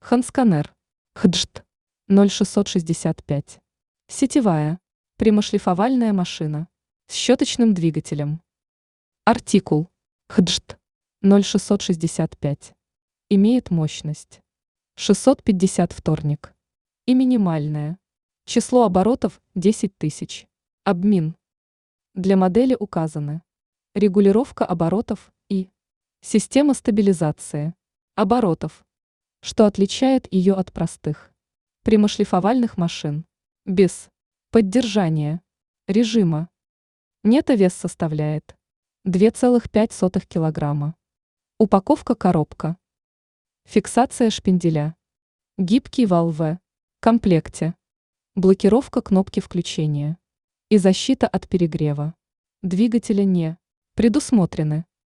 Хансканер. Хджт. 0665. Сетевая. Прямошлифовальная машина. С щеточным двигателем. Артикул. Хджт. 0665. Имеет мощность 650 вторник. И минимальное число оборотов 10 тысяч. Обмин. Для модели указаны регулировка оборотов и система стабилизации оборотов, что отличает ее от простых прямошлифовальных машин без поддержания режима. Нетто-вес составляет 2,5 килограмма. Упаковка коробка. Фиксация шпинделя. Гибкий вал в комплекте. Блокировка кнопки включения. И защита от перегрева. Двигателя не предусмотрены.